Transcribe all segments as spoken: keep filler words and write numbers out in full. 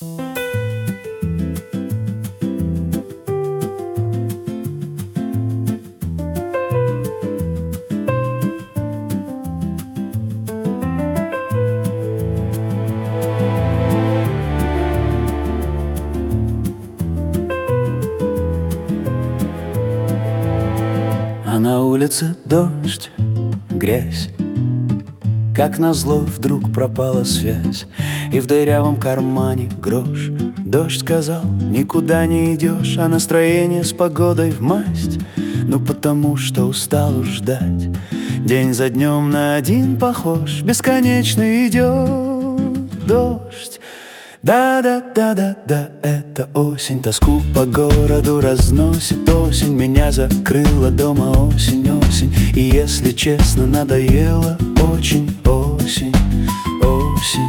А на улице дождь, грязь. Как назло вдруг пропала связь, и в дырявом кармане грош. Дождь сказал: никуда не идешь, а настроение с погодой в масть. Ну потому что устал уж ждать, день за днем на один похож. Бесконечно идет дождь. Да-да-да-да-да, это осень. Тоску по городу разносит осень. Меня закрыла дома осень, осень. И если честно, надоело очень осень, осень,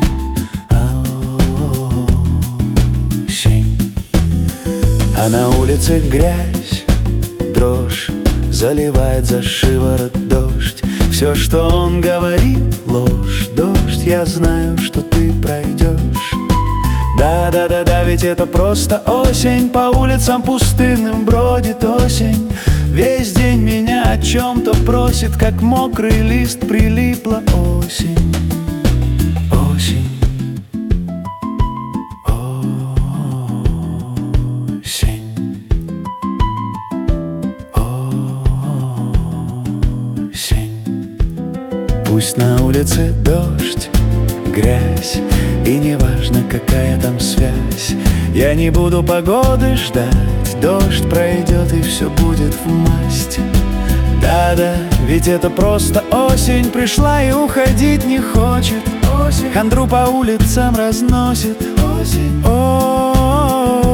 осень. А на улице грязь, дрожь, заливает за шиворот дождь. Все, что он говорит, ложь. Дождь, я знаю, что ты пройдешь. Да-да-да-да, ведь это просто осень. По улицам пустынным бродит осень. Весь день меня о чем-то просит, как мокрый лист прилипла осень. Осень, осень, осень. Пусть на улице дождь, грязь, и неважно, какая там связь, я не буду погоды ждать. Дождь пройдет, и все будет в масть. Да-да, ведь это просто осень. Пришла и уходить не хочет осень. Хандру по улицам разносит осень. О-о-о.